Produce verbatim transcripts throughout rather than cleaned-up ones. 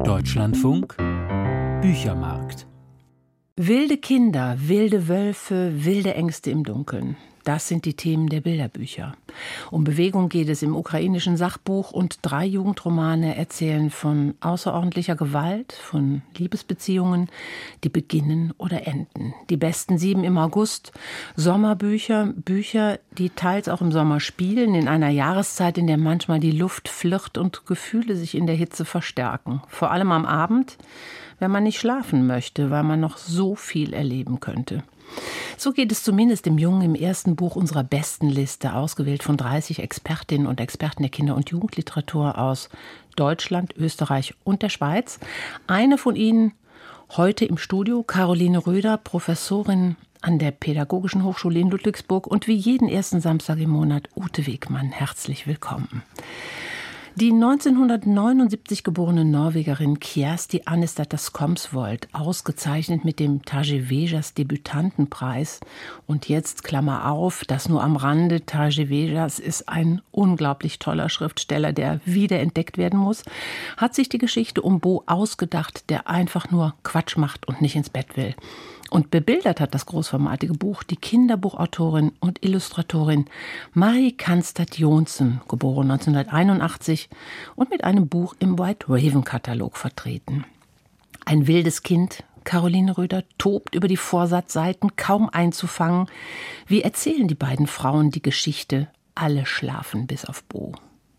Deutschlandfunk Büchermarkt. Wilde Kinder, wilde Wölfe, wilde Ängste im Dunkeln. Das sind die Themen der Bilderbücher. Um Bewegung geht es im ukrainischen Sachbuch und drei Jugendromane erzählen von außerordentlicher Gewalt, von Liebesbeziehungen, die beginnen oder enden. Die besten sieben im August, Sommerbücher, Bücher, die teils auch im Sommer spielen, in einer Jahreszeit, in der manchmal die Luft flirrt und Gefühle sich in der Hitze verstärken. Vor allem am Abend, wenn man nicht schlafen möchte, weil man noch so viel erleben könnte. So geht es zumindest dem Jungen im ersten Buch unserer besten Liste, ausgewählt von dreißig Expertinnen und Experten der Kinder- und Jugendliteratur aus Deutschland, Österreich und der Schweiz. Eine von ihnen heute im Studio, Caroline Röder, Professorin an der Pädagogischen Hochschule in Ludwigsburg und wie jeden ersten Samstag im Monat Ute Wegmann. Herzlich willkommen. Die neunzehnhundertneunundsiebzig geborene Norwegerin Kjersti Annesdatter Skomsvold, ausgezeichnet mit dem Tage Vejas Debütantenpreis. Und jetzt, Klammer auf, das nur am Rande, Tage Vejas ist ein unglaublich toller Schriftsteller, der wiederentdeckt werden muss, hat sich die Geschichte um Bo ausgedacht, der einfach nur Quatsch macht und nicht ins Bett will. Und bebildert hat das großformatige Buch die Kinderbuchautorin und Illustratorin Marie Canstad Johnsen, geboren neunzehnhunderteinundachtzig und mit einem Buch im White Raven-Katalog vertreten. Ein wildes Kind, Caroline Röder, tobt über die Vorsatzseiten, kaum einzufangen. Wie erzählen die beiden Frauen die Geschichte? Alle schlafen bis auf Bo.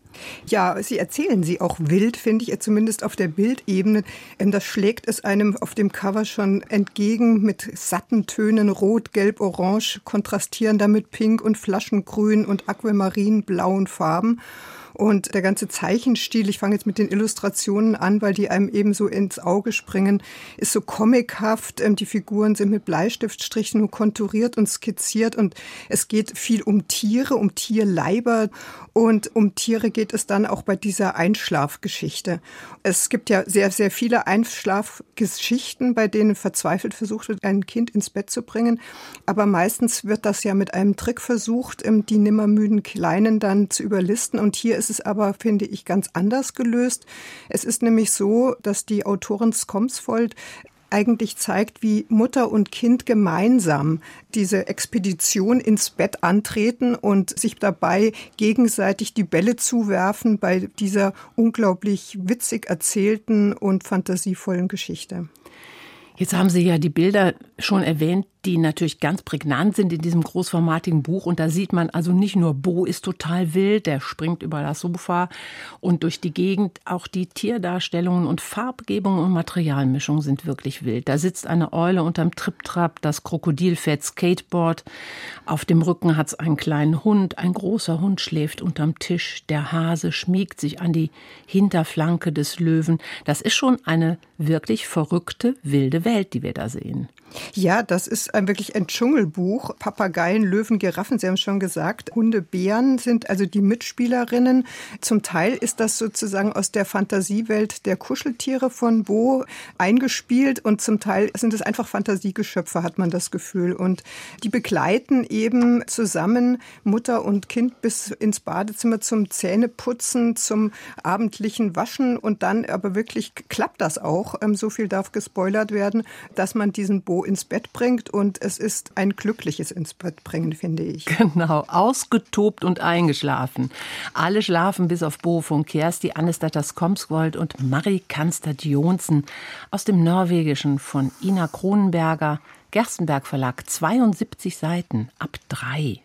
Ja, sie erzählen sie auch wild, finde ich, zumindest auf der Bildebene. Das schlägt es einem auf dem Cover schon entgegen mit satten Tönen, rot, gelb, orange, kontrastieren damit pink und flaschengrün und aquamarinblauen Farben. Und der ganze Zeichenstil, ich fange jetzt mit den Illustrationen an, weil die einem eben so ins Auge springen, ist so comichaft. Die Figuren sind mit Bleistiftstrichen nur konturiert und skizziert. Und es geht viel um Tiere, um Tierleiber. Und um Tiere geht es dann auch bei dieser Einschlafgeschichte. Es gibt ja sehr, sehr viele Einschlafgeschichten, bei denen verzweifelt versucht wird, ein Kind ins Bett zu bringen. Aber meistens wird das ja mit einem Trick versucht, die nimmermüden Kleinen dann zu überlisten. Und hier ist es aber, finde ich, ganz anders gelöst. Es ist nämlich so, dass die Autorin Skomsvold eigentlich zeigt, wie Mutter und Kind gemeinsam diese Expedition ins Bett antreten und sich dabei gegenseitig die Bälle zuwerfen bei dieser unglaublich witzig erzählten und fantasievollen Geschichte. Jetzt haben Sie ja die Bilder schon erwähnt, die natürlich ganz prägnant sind in diesem großformatigen Buch. Und da sieht man also nicht nur, Bo ist total wild, der springt über das Sofa und durch die Gegend. Auch die Tierdarstellungen und Farbgebungen und Materialmischungen sind wirklich wild. Da sitzt eine Eule unterm Triptrap, das Krokodil fährt Skateboard. Auf dem Rücken hat es einen kleinen Hund, ein großer Hund schläft unterm Tisch. Der Hase schmiegt sich an die Hinterflanke des Löwen. Das ist schon eine wirklich verrückte, wilde Welt, die wir da sehen. Ja, das ist ein, wirklich ein Dschungelbuch. Papageien, Löwen, Giraffen, Sie haben es schon gesagt. Hunde, Bären sind also die Mitspielerinnen. Zum Teil ist das sozusagen aus der Fantasiewelt der Kuscheltiere von Bo eingespielt und zum Teil sind es einfach Fantasiegeschöpfe, hat man das Gefühl. Und die begleiten eben zusammen Mutter und Kind bis ins Badezimmer zum Zähneputzen, zum abendlichen Waschen und dann aber wirklich klappt das auch. So viel darf gespoilert werden, dass man diesen Bo ins Bett bringt und es ist ein glückliches ins Bett bringen, finde ich. Genau, ausgetobt und eingeschlafen. Alle schlafen bis auf Bo von Kjersti Annesdatter Skomsvold und Marie Canstad Johnsen aus dem Norwegischen von Ina Kronenberger, Gerstenberg Verlag, zweiundsiebzig Seiten, ab drei.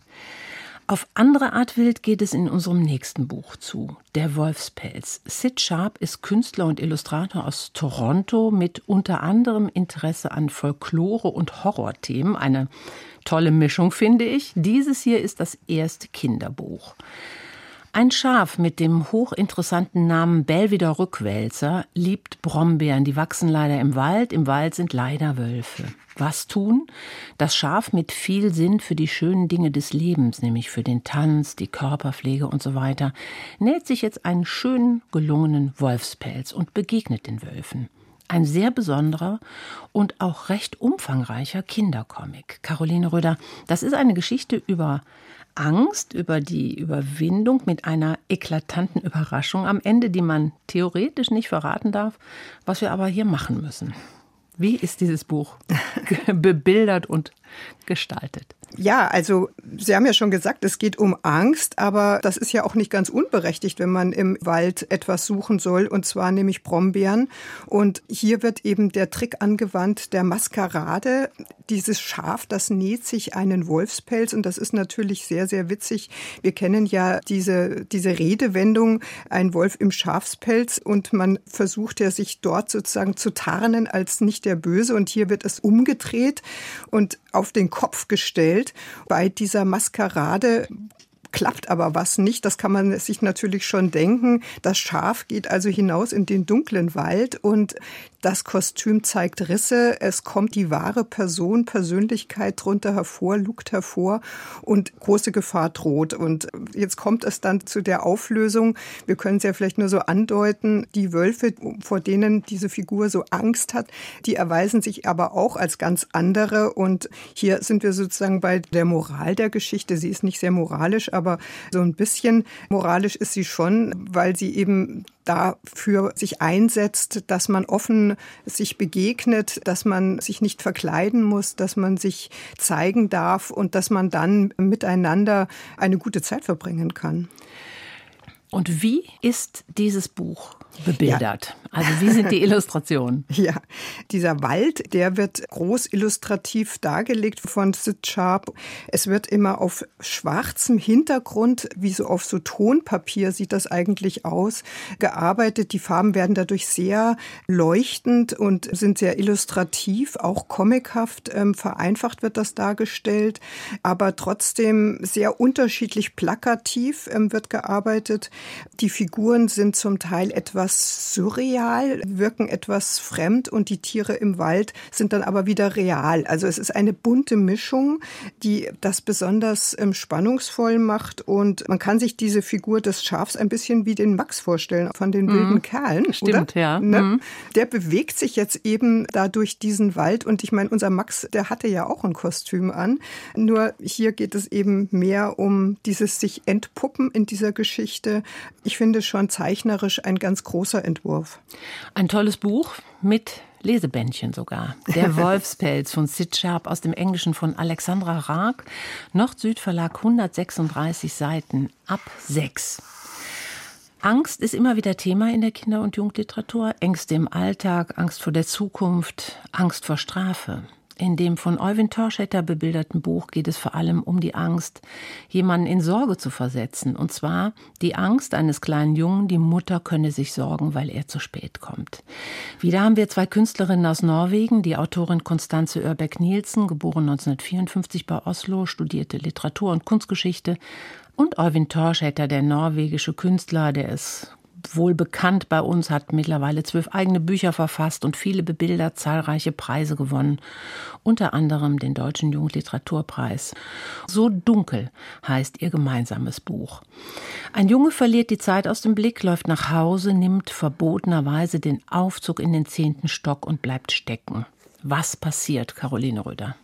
Auf andere Art wild geht es in unserem nächsten Buch zu, Der Wolfspelz. Sid Sharp ist Künstler und Illustrator aus Toronto mit unter anderem Interesse an Folklore- und Horrorthemen. Eine tolle Mischung, finde ich. Dieses hier ist das erste Kinderbuch. Ein Schaf mit dem hochinteressanten Namen Belwider Rückwälzer liebt Brombeeren. Die wachsen leider im Wald. Im Wald sind leider Wölfe. Was tun? Das Schaf mit viel Sinn für die schönen Dinge des Lebens, nämlich für den Tanz, die Körperpflege und so weiter, näht sich jetzt einen schönen, gelungenen Wolfspelz und begegnet den Wölfen. Ein sehr besonderer und auch recht umfangreicher Kindercomic. Caroline Röder, das ist eine Geschichte über Angst über die Überwindung mit einer eklatanten Überraschung am Ende, die man theoretisch nicht verraten darf, was wir aber hier machen müssen. Wie ist dieses Buch bebildert und gestaltet? Ja, also Sie haben ja schon gesagt, es geht um Angst, aber das ist ja auch nicht ganz unberechtigt, wenn man im Wald etwas suchen soll, und zwar nämlich Brombeeren. Und hier wird eben der Trick angewandt der Maskerade. Dieses Schaf, das näht sich einen Wolfspelz, und das ist natürlich sehr, sehr witzig. Wir kennen ja diese, diese Redewendung, ein Wolf im Schafspelz, und man versucht ja, sich dort sozusagen zu tarnen als nicht der Böse, und hier wird es umgedreht und auf den Kopf gestellt. Bei dieser Maskerade klappt aber was nicht. Das kann man sich natürlich schon denken. Das Schaf geht also hinaus in den dunklen Wald und das Kostüm zeigt Risse. Es kommt die wahre Person, Persönlichkeit drunter hervor, lugt hervor und große Gefahr droht. Und jetzt kommt es dann zu der Auflösung. Wir können es ja vielleicht nur so andeuten. Die Wölfe, vor denen diese Figur so Angst hat, die erweisen sich aber auch als ganz andere. Und hier sind wir sozusagen bei der Moral der Geschichte. Sie ist nicht sehr moralisch, aber so ein bisschen moralisch ist sie schon, weil sie eben dafür sich einsetzt, dass man offen sich begegnet, dass man sich nicht verkleiden muss, dass man sich zeigen darf und dass man dann miteinander eine gute Zeit verbringen kann. Und wie ist dieses Buch bebildert? Ja. Also wie sind die Illustrationen? Ja, dieser Wald, der wird groß illustrativ dargelegt von Sid Sharp. Es wird immer auf schwarzem Hintergrund, wie so auf so Tonpapier sieht das eigentlich aus, gearbeitet. Die Farben werden dadurch sehr leuchtend und sind sehr illustrativ, auch comichaft. Ähm, vereinfacht wird das dargestellt, aber trotzdem sehr unterschiedlich plakativ ähm, wird gearbeitet. Die Figuren sind zum Teil etwas surreal, wirken etwas fremd und die Tiere im Wald sind dann aber wieder real. Also es ist eine bunte Mischung, die das besonders ähm, spannungsvoll macht und man kann sich diese Figur des Schafs ein bisschen wie den Max vorstellen von den wilden mhm. Kerlen. Stimmt, oder? ja. Ne? Mhm. Der bewegt sich jetzt eben da durch diesen Wald und ich meine, unser Max, der hatte ja auch ein Kostüm an. Nur hier geht es eben mehr um dieses sich entpuppen in dieser Geschichte. Ich finde schon zeichnerisch ein ganz großer Entwurf. Ein tolles Buch mit Lesebändchen sogar. Der Wolfspelz von Sid Sharp aus dem Englischen von Alexandra Raag. Nord-Süd-Verlag, hundertsechsunddreißig Seiten, ab sechs. Angst ist immer wieder Thema in der Kinder- und Jugendliteratur. Ängste im Alltag, Angst vor der Zukunft, Angst vor Strafe. In dem von Øyvind Thorsæter bebilderten Buch geht es vor allem um die Angst, jemanden in Sorge zu versetzen. Und zwar die Angst eines kleinen Jungen, die Mutter könne sich sorgen, weil er zu spät kommt. Wieder haben wir zwei Künstlerinnen aus Norwegen, die Autorin Constance Øhrbeck-Nielsen, geboren neunzehnhundertvierundfünfzig bei Oslo, studierte Literatur- und Kunstgeschichte, und Øyvind Thorsæter, der norwegische Künstler, der ist wohl bekannt bei uns, hat mittlerweile zwölf eigene Bücher verfasst und viele bebildert, zahlreiche Preise gewonnen, unter anderem den Deutschen Jugendliteraturpreis. So dunkel heißt ihr gemeinsames Buch. Ein Junge verliert die Zeit aus dem Blick, läuft nach Hause, nimmt verbotenerweise den Aufzug in den zehnten Stock und bleibt stecken. Was passiert, Caroline Röder?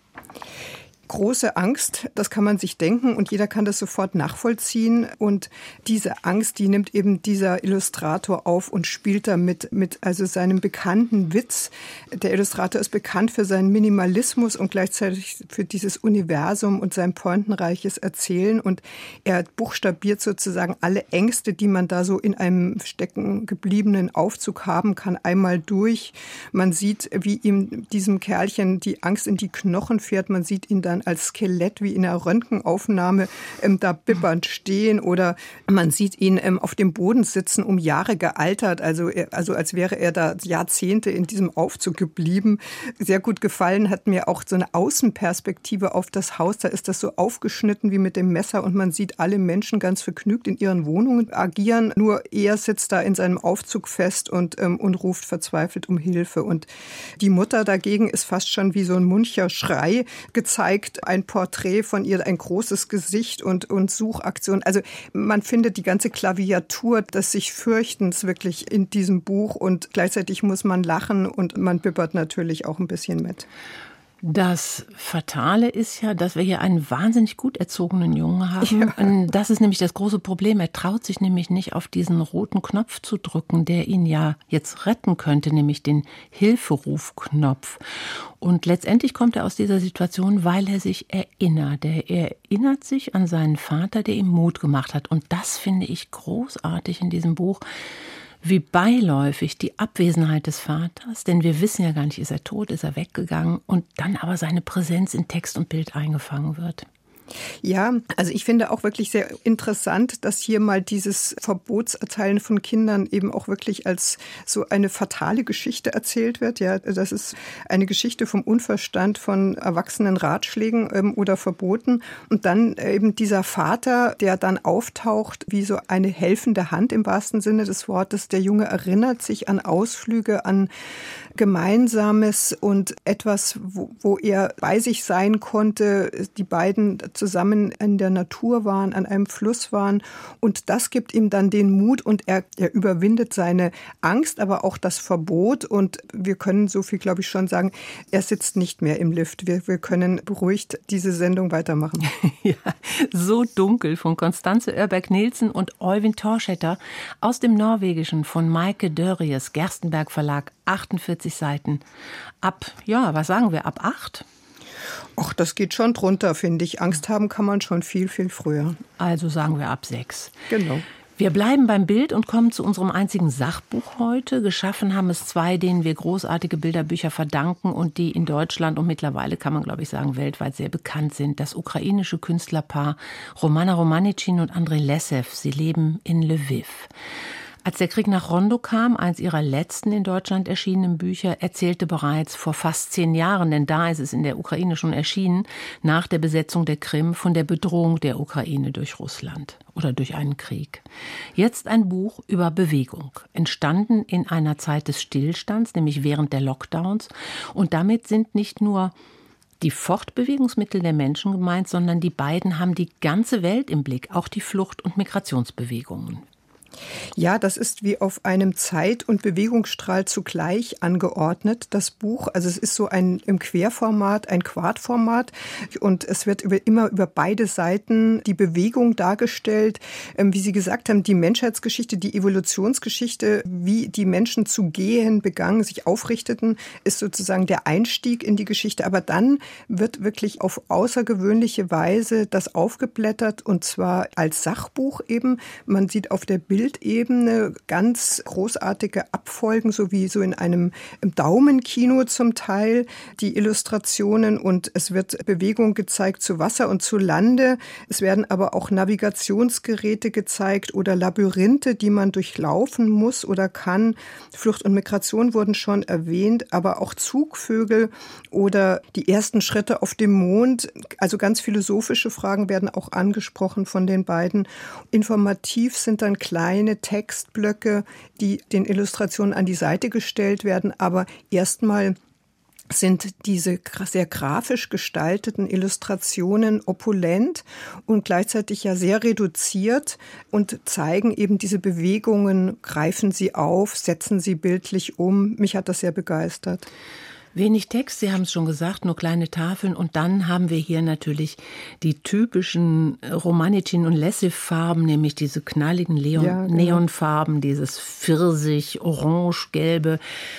Große Angst, das kann man sich denken und jeder kann das sofort nachvollziehen. Und diese Angst, die nimmt eben dieser Illustrator auf und spielt damit mit also seinem bekannten Witz. Der Illustrator ist bekannt für seinen Minimalismus und gleichzeitig für dieses Universum und sein pointenreiches Erzählen. Und er buchstabiert sozusagen alle Ängste, die man da so in einem stecken gebliebenen Aufzug haben kann, einmal durch. Man sieht, wie ihm diesem Kerlchen die Angst in die Knochen fährt. Man sieht ihn dann als Skelett wie in einer Röntgenaufnahme ähm, da bibbernd stehen oder man sieht ihn ähm, auf dem Boden sitzen, um Jahre gealtert, also, er, also als wäre er da Jahrzehnte in diesem Aufzug geblieben. Sehr gut gefallen hat mir auch so eine Außenperspektive auf das Haus, da ist das so aufgeschnitten wie mit dem Messer und man sieht alle Menschen ganz vergnügt in ihren Wohnungen agieren, nur er sitzt da in seinem Aufzug fest und, ähm, und ruft verzweifelt um Hilfe und die Mutter dagegen ist fast schon wie so ein muncher Schrei gezeigt, ein Porträt von ihr, ein großes Gesicht und, und Suchaktion. Also man findet die ganze Klaviatur des sich Fürchtens wirklich in diesem Buch und gleichzeitig muss man lachen und man bibbert natürlich auch ein bisschen mit. Das Fatale ist ja, dass wir hier einen wahnsinnig gut erzogenen Jungen haben. Ja. Das ist nämlich das große Problem. Er traut sich nämlich nicht, auf diesen roten Knopf zu drücken, der ihn ja jetzt retten könnte, nämlich den Hilferufknopf. Und letztendlich kommt er aus dieser Situation, weil er sich erinnert. Er erinnert sich an seinen Vater, der ihm Mut gemacht hat. Und das finde ich großartig in diesem Buch. Wie beiläufig die Abwesenheit des Vaters, denn wir wissen ja gar nicht, ist er tot, ist er weggegangen, und dann aber seine Präsenz in Text und Bild eingefangen wird. Ja, also ich finde auch wirklich sehr interessant, dass hier mal dieses Verbotserteilen von Kindern eben auch wirklich als so eine fatale Geschichte erzählt wird. Ja, das ist eine Geschichte vom Unverstand von erwachsenen Ratschlägen ähm, oder Verboten. Und dann eben dieser Vater, der dann auftaucht wie so eine helfende Hand im wahrsten Sinne des Wortes. Der Junge erinnert sich an Ausflüge, an Gemeinsames und etwas, wo, wo er bei sich sein konnte. Die beiden zusammen in der Natur waren, an einem Fluss waren. Und das gibt ihm dann den Mut und er, er überwindet seine Angst, aber auch das Verbot. Und wir können so viel, glaube ich, schon sagen, er sitzt nicht mehr im Lift. Wir, wir können beruhigt diese Sendung weitermachen. Ja, so dunkel von Constanze Oerberg-Nielsen und Øyvind Thorsæter aus dem Norwegischen von Maike Dörries, Gerstenberg Verlag, achtundvierzig Seiten. Ab, ja, was sagen wir, ab acht? Ach, das geht schon drunter, finde ich. Angst haben kann man schon viel, viel früher. Also sagen wir ab sechs. Genau. Wir bleiben beim Bild und kommen zu unserem einzigen Sachbuch heute. Geschaffen haben es zwei, denen wir großartige Bilderbücher verdanken und die in Deutschland und mittlerweile, kann man glaube ich sagen, weltweit sehr bekannt sind. Das ukrainische Künstlerpaar Romana Romanicin und Andrei Lessev. Sie leben in Lwiw. Als der Krieg nach Rondo kam, eins ihrer letzten in Deutschland erschienenen Bücher, erzählte bereits vor fast zehn Jahren, denn da ist es in der Ukraine schon erschienen, nach der Besetzung der Krim von der Bedrohung der Ukraine durch Russland oder durch einen Krieg. Jetzt ein Buch über Bewegung, entstanden in einer Zeit des Stillstands, nämlich während der Lockdowns. Und damit sind nicht nur die Fortbewegungsmittel der Menschen gemeint, sondern die beiden haben die ganze Welt im Blick, auch die Flucht- und Migrationsbewegungen. Ja, das ist wie auf einem Zeit- und Bewegungsstrahl zugleich angeordnet, das Buch. Also es ist so ein im Querformat, ein Quadformat und es wird über, immer über beide Seiten die Bewegung dargestellt. Ähm, wie Sie gesagt haben, die Menschheitsgeschichte, die Evolutionsgeschichte, wie die Menschen zu gehen begangen, sich aufrichteten, ist sozusagen der Einstieg in die Geschichte. Aber dann wird wirklich auf außergewöhnliche Weise das aufgeblättert und zwar als Sachbuch eben. Man sieht auf der Bild Bildebene ganz großartige Abfolgen, so wie so in einem Daumenkino zum Teil, die Illustrationen und es wird Bewegung gezeigt zu Wasser und zu Lande. Es werden aber auch Navigationsgeräte gezeigt oder Labyrinthe, die man durchlaufen muss oder kann. Flucht und Migration wurden schon erwähnt, aber auch Zugvögel oder die ersten Schritte auf dem Mond. Also ganz philosophische Fragen werden auch angesprochen von den beiden. Informativ sind dann kleine Kleine Textblöcke, die den Illustrationen an die Seite gestellt werden. Aber erstmal sind diese sehr grafisch gestalteten Illustrationen opulent und gleichzeitig ja sehr reduziert und zeigen eben diese Bewegungen, greifen sie auf, setzen sie bildlich um. Mich hat das sehr begeistert. Wenig Text, Sie haben es schon gesagt, nur kleine Tafeln. Und dann haben wir hier natürlich die typischen Romanicin- und Lessev-Farben, nämlich diese knalligen Leon- ja, genau. Neonfarben, dieses Pfirsich, Orange, Gelbe.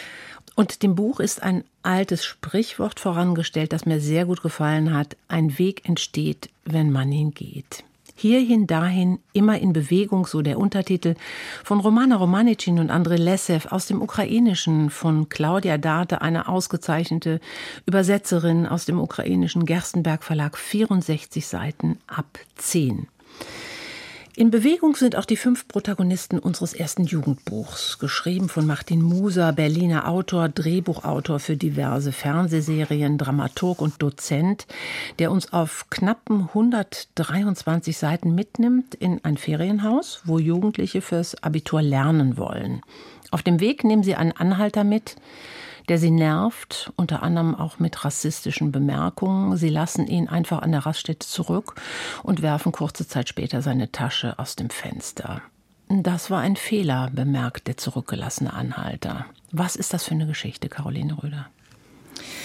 Und dem Buch ist ein altes Sprichwort vorangestellt, das mir sehr gut gefallen hat. Ein Weg entsteht, wenn man ihn geht. Hierhin, dahin, immer in Bewegung, so der Untertitel, von Romana Romanicin und Andrei Lessev aus dem Ukrainischen, von Claudia Date, eine ausgezeichnete Übersetzerin aus dem ukrainischen Gerstenberg Verlag, vierundsechzig Seiten ab zehn. In Bewegung sind auch die fünf Protagonisten unseres ersten Jugendbuchs, geschrieben von Martin Muser, Berliner Autor, Drehbuchautor für diverse Fernsehserien, Dramaturg und Dozent, der uns auf knappen hundertdreiundzwanzig Seiten mitnimmt in ein Ferienhaus, wo Jugendliche fürs Abitur lernen wollen. Auf dem Weg nehmen sie einen Anhalter mit, der sie nervt, unter anderem auch mit rassistischen Bemerkungen. Sie lassen ihn einfach an der Raststätte zurück und werfen kurze Zeit später seine Tasche aus dem Fenster. Das war ein Fehler, bemerkt der zurückgelassene Anhalter. Was ist das für eine Geschichte, Caroline Röder?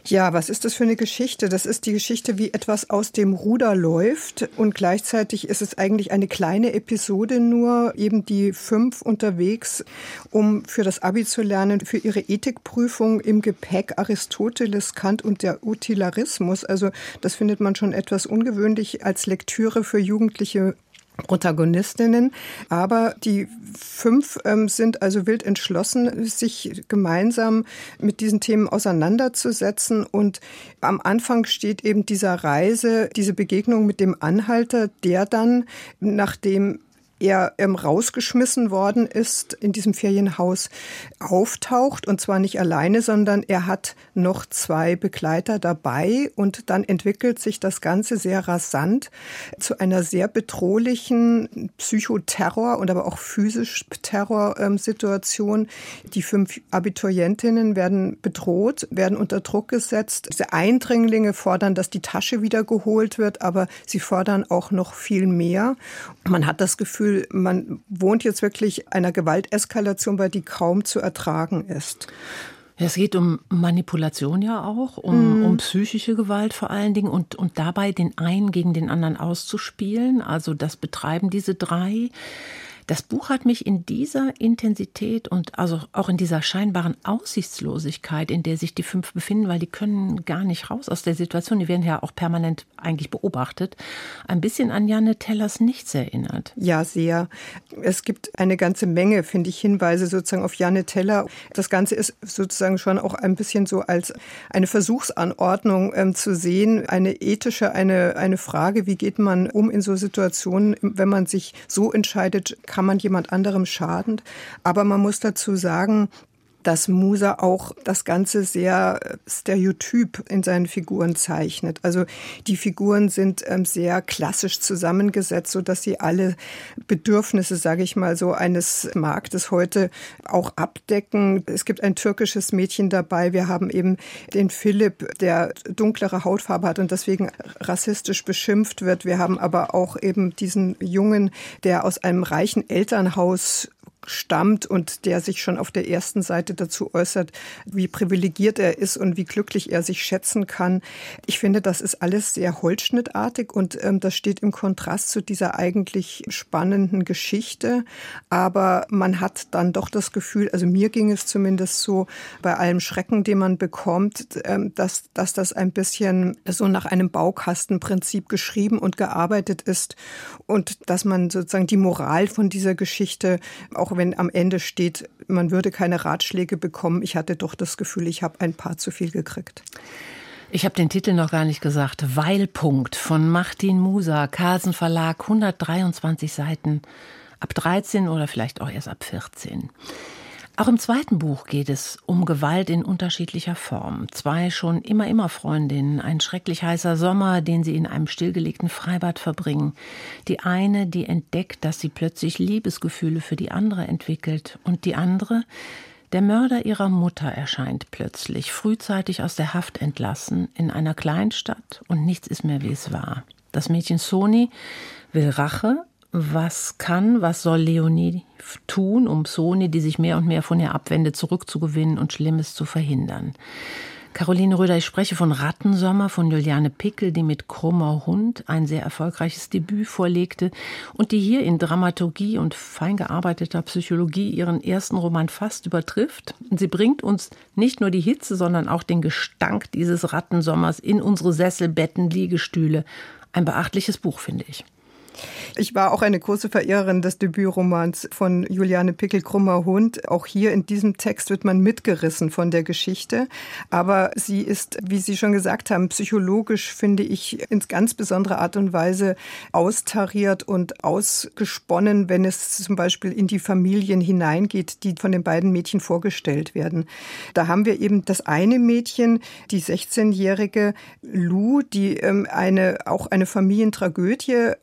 Ja, was ist das für eine Geschichte? Das ist die Geschichte, wie etwas aus dem Ruder läuft und gleichzeitig ist es eigentlich eine kleine Episode nur, eben die fünf unterwegs, um für das Abi zu lernen, für ihre Ethikprüfung im Gepäck Aristoteles, Kant und der Utilitarismus. Also das findet man schon etwas ungewöhnlich als Lektüre für jugendliche Protagonistinnen, aber die fünf ähm, sind also wild entschlossen, sich gemeinsam mit diesen Themen auseinanderzusetzen und am Anfang steht eben dieser Reise, diese Begegnung mit dem Anhalter, der dann, nachdem er ähm, rausgeschmissen worden ist, in diesem Ferienhaus auftaucht und zwar nicht alleine, sondern er hat noch zwei Begleiter dabei und dann entwickelt sich das Ganze sehr rasant zu einer sehr bedrohlichen Psychoterror und aber auch physisch Terrorsituation. Die fünf Abiturientinnen werden bedroht, werden unter Druck gesetzt. Diese Eindringlinge fordern, dass die Tasche wieder geholt wird, aber sie fordern auch noch viel mehr. Man hat das Gefühl, man wohnt jetzt wirklich einer Gewalteskalation bei, die kaum zu ertragen ist. Es geht um Manipulation ja auch, um, mm. um psychische Gewalt vor allen Dingen und, und dabei den einen gegen den anderen auszuspielen. Also das betreiben diese drei. Das Buch hat mich in dieser Intensität und also auch in dieser scheinbaren Aussichtslosigkeit, in der sich die fünf befinden, weil die können gar nicht raus aus der Situation, die werden ja auch permanent eigentlich beobachtet, ein bisschen an Janne Tellers Nichts erinnert. Ja, sehr. Es gibt eine ganze Menge, finde ich, Hinweise sozusagen auf Janne Teller. Das Ganze ist sozusagen schon auch ein bisschen so als eine Versuchsanordnung ähm, zu sehen, eine ethische, eine, eine Frage, wie geht man um in so Situationen, wenn man sich so entscheidet, kann man jemand anderem schaden. Aber man muss dazu sagen, dass Musa auch das Ganze sehr stereotyp in seinen Figuren zeichnet. Also die Figuren sind ähm, sehr klassisch zusammengesetzt, sodass sie alle Bedürfnisse, sage ich mal so, eines Marktes heute auch abdecken. Es gibt ein türkisches Mädchen dabei. Wir haben eben den Philipp, der dunklere Hautfarbe hat und deswegen rassistisch beschimpft wird. Wir haben aber auch eben diesen Jungen, der aus einem reichen Elternhaus stammt und der sich schon auf der ersten Seite dazu äußert, wie privilegiert er ist und wie glücklich er sich schätzen kann. Ich finde, das ist alles sehr holzschnittartig und ähm, das steht im Kontrast zu dieser eigentlich spannenden Geschichte. Aber man hat dann doch das Gefühl, also mir ging es zumindest so, bei allem Schrecken, den man bekommt, ähm, dass, dass das ein bisschen so nach einem Baukastenprinzip geschrieben und gearbeitet ist und dass man sozusagen die Moral von dieser Geschichte, auch wenn am Ende steht, man würde keine Ratschläge bekommen. Ich hatte doch das Gefühl, ich habe ein paar zu viel gekriegt. Ich habe den Titel noch gar nicht gesagt. Weilpunkt von Martin Musa, Carlsen Verlag, hundertdreiundzwanzig Seiten, ab dreizehn oder vielleicht auch erst ab vierzehn. Auch im zweiten Buch geht es um Gewalt in unterschiedlicher Form. Zwei schon immer immer Freundinnen, ein schrecklich heißer Sommer, den sie in einem stillgelegten Freibad verbringen. Die eine, die entdeckt, dass sie plötzlich Liebesgefühle für die andere entwickelt. Und die andere, der Mörder ihrer Mutter erscheint plötzlich, frühzeitig aus der Haft entlassen, in einer Kleinstadt und nichts ist mehr, wie es war. Das Mädchen Soni will Rache. Was kann, was soll Leonie tun, um Soni, die sich mehr und mehr von ihr abwendet, zurückzugewinnen und Schlimmes zu verhindern? Caroline Röder, ich spreche von Rattensommer von Juliane Pickel, die mit Krummer Hund ein sehr erfolgreiches Debüt vorlegte und die hier in Dramaturgie und fein gearbeiteter Psychologie ihren ersten Roman fast übertrifft. Sie bringt uns nicht nur die Hitze, sondern auch den Gestank dieses Rattensommers in unsere Sesselbetten, Liegestühle. Ein beachtliches Buch, finde ich. Ich war auch eine große Verehrerin des Debütromans von Juliane Pickel, Krummer Hund. Auch hier in diesem Text wird man mitgerissen von der Geschichte. Aber sie ist, wie Sie schon gesagt haben, psychologisch, finde ich, in ganz besonderer Art und Weise austariert und ausgesponnen, wenn es zum Beispiel in die Familien hineingeht, die von den beiden Mädchen vorgestellt werden. Da haben wir eben das eine Mädchen, die sechzehnjährige Lou, die ähm, eine, auch eine Familientragödie ähm, auf dem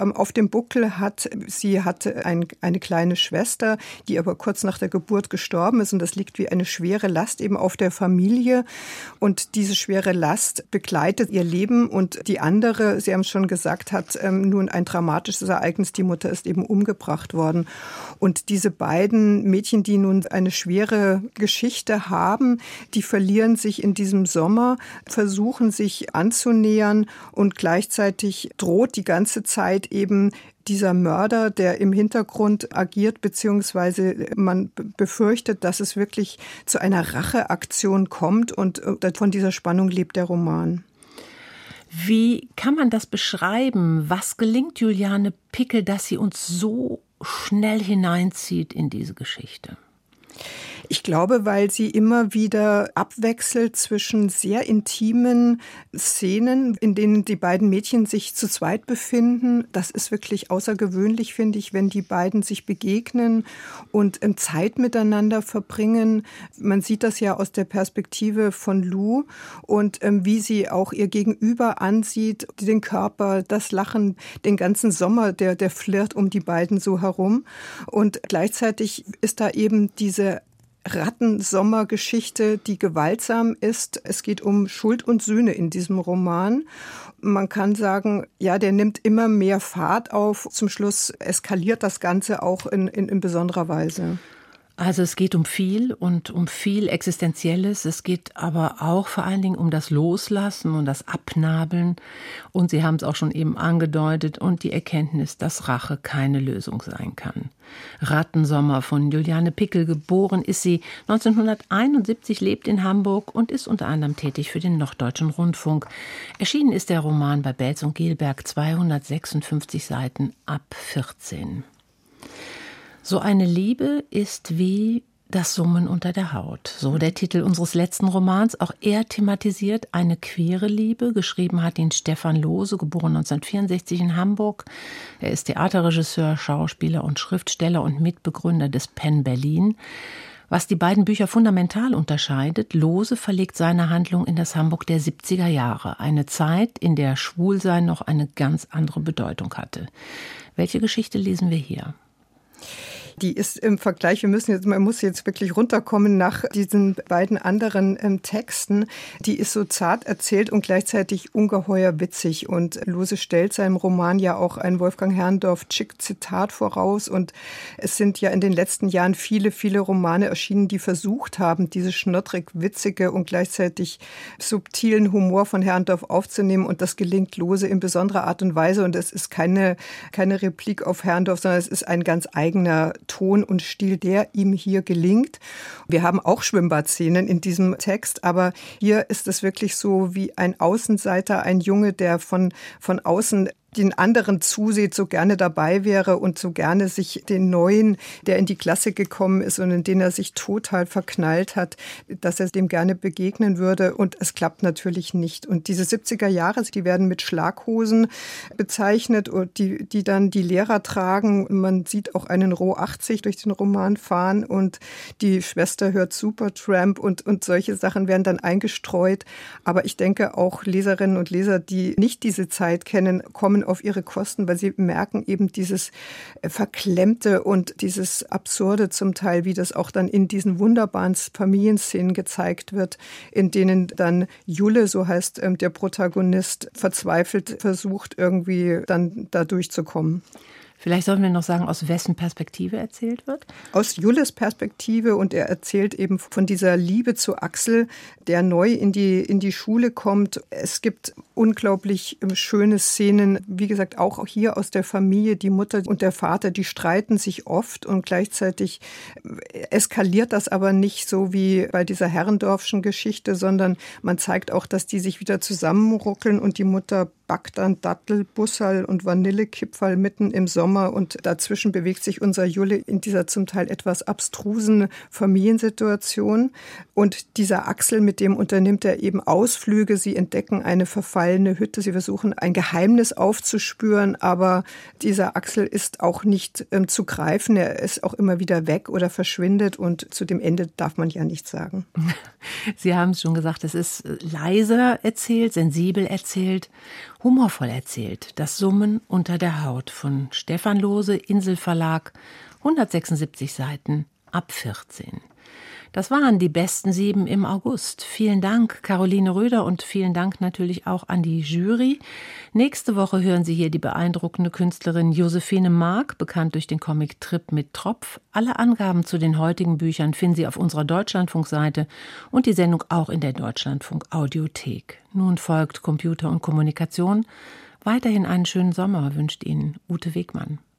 im Buckel hat. Sie hatte ein, eine kleine Schwester, die aber kurz nach der Geburt gestorben ist. Und das liegt wie eine schwere Last eben auf der Familie. Und diese schwere Last begleitet ihr Leben. Und die andere, Sie haben es schon gesagt, hat ähm, nun ein dramatisches Ereignis. Die Mutter ist eben umgebracht worden. Und diese beiden Mädchen, die nun eine schwere Geschichte haben, die verlieren sich in diesem Sommer, versuchen sich anzunähern und gleichzeitig droht die ganze Zeit eben dieser Mörder, der im Hintergrund agiert, beziehungsweise man befürchtet, dass es wirklich zu einer Racheaktion kommt und von dieser Spannung lebt der Roman. Wie kann man das beschreiben? Was gelingt Juliane Pickel, dass sie uns so schnell hineinzieht in diese Geschichte? Ich glaube, weil sie immer wieder abwechselt zwischen sehr intimen Szenen, in denen die beiden Mädchen sich zu zweit befinden. Das ist wirklich außergewöhnlich, finde ich, wenn die beiden sich begegnen und Zeit miteinander verbringen. Man sieht das ja aus der Perspektive von Lou und wie sie auch ihr Gegenüber ansieht, den Körper, das Lachen, den ganzen Sommer, der, der Flirt um die beiden so herum. Und gleichzeitig ist da eben diese Rattensommergeschichte, die gewaltsam ist. Es geht um Schuld und Sühne in diesem Roman. Man kann sagen, ja, der nimmt immer mehr Fahrt auf. Zum Schluss eskaliert das Ganze auch in, in, in besonderer Weise. Also es geht um viel und um viel Existenzielles. Es geht aber auch vor allen Dingen um das Loslassen und das Abnabeln. Und Sie haben es auch schon eben angedeutet und die Erkenntnis, dass Rache keine Lösung sein kann. Rattensommer von Juliane Pickel. Geboren ist sie neunzehnhunderteinundsiebzig, lebt in Hamburg und ist unter anderem tätig für den Norddeutschen Rundfunk. Erschienen ist der Roman bei Belz und Gelberg, zweihundertsechsundfünfzig Seiten ab vierzehn. So eine Liebe ist wie das Summen unter der Haut. So der Titel unseres letzten Romans. Auch er thematisiert eine queere Liebe. Geschrieben hat ihn Stefan Lohse, geboren neunzehnhundertvierundsechzig in Hamburg. Er ist Theaterregisseur, Schauspieler und Schriftsteller und Mitbegründer des Penn Berlin. Was die beiden Bücher fundamental unterscheidet: Lohse verlegt seine Handlung in das Hamburg der siebziger Jahre. Eine Zeit, in der Schwulsein noch eine ganz andere Bedeutung hatte. Welche Geschichte lesen wir hier? Die ist im Vergleich, wir müssen jetzt, man muss jetzt wirklich runterkommen nach diesen beiden anderen ähm, Texten. Die ist so zart erzählt und gleichzeitig ungeheuer witzig. Und Lohse stellt seinem Roman ja auch ein Wolfgang Herrndorff-Tschick-Zitat voraus. Und es sind ja in den letzten Jahren viele, viele Romane erschienen, die versucht haben, diese schnottrig witzige und gleichzeitig subtilen Humor von Herrndorff aufzunehmen. Und das gelingt Lohse in besonderer Art und Weise. Und es ist keine, keine Replik auf Herrndorff, sondern es ist ein ganz eigener Ton und Stil, der ihm hier gelingt. Wir haben auch Schwimmbadszenen in diesem Text, aber hier ist es wirklich so wie ein Außenseiter, ein Junge, der von, von außen den anderen zusieht, so gerne dabei wäre und so gerne sich den Neuen, der in die Klasse gekommen ist und in den er sich total verknallt hat, dass er dem gerne begegnen würde. Und es klappt natürlich nicht. Und diese siebziger Jahre, die werden mit Schlaghosen bezeichnet, die, die dann die Lehrer tragen. Man sieht auch einen Roh achtzig durch den Roman fahren und die Schwester hört Supertramp und, und solche Sachen werden dann eingestreut. Aber ich denke auch Leserinnen und Leser, die nicht diese Zeit kennen, kommen auf ihre Kosten, weil sie merken eben dieses Verklemmte und dieses Absurde zum Teil, wie das auch dann in diesen wunderbaren Familienszenen gezeigt wird, in denen dann Julle, so heißt ähm, der Protagonist, verzweifelt versucht, irgendwie dann da durchzukommen. Vielleicht sollten wir noch sagen, aus wessen Perspektive erzählt wird? Aus Julles Perspektive, und er erzählt eben von dieser Liebe zu Axel, der neu in die, in die Schule kommt. Es gibt unglaublich schöne Szenen, wie gesagt, auch hier aus der Familie. Die Mutter und der Vater, die streiten sich oft und gleichzeitig eskaliert das aber nicht so wie bei dieser Herrendorffschen Geschichte, sondern man zeigt auch, dass die sich wieder zusammenruckeln und die Mutter backt dann Dattel, Bussal und Vanillekipferl mitten im Sommer und dazwischen bewegt sich unser Julle in dieser zum Teil etwas abstrusen Familiensituation. Und dieser Axel, mit dem unternimmt er eben Ausflüge. Sie entdecken eine verfallene Hütte. Sie versuchen, ein Geheimnis aufzuspüren, aber dieser Axel ist auch nicht ähm, zu greifen. Er ist auch immer wieder weg oder verschwindet und zu dem Ende darf man ja nichts sagen. Sie haben es schon gesagt, es ist leiser erzählt, sensibel erzählt, Humorvoll erzählt, das Summen unter der Haut von Stefan Lohse, Inselverlag, hundertsechsundsiebzig Seiten, ab vierzehn. Das waren die besten sieben im August. Vielen Dank, Caroline Röder, und vielen Dank natürlich auch an die Jury. Nächste Woche hören Sie hier die beeindruckende Künstlerin Josephine Mark, bekannt durch den Comic Trip mit Tropf. Alle Angaben zu den heutigen Büchern finden Sie auf unserer Deutschlandfunk-Seite und die Sendung auch in der Deutschlandfunk-Audiothek. Nun folgt Computer und Kommunikation. Weiterhin einen schönen Sommer wünscht Ihnen Ute Wegmann.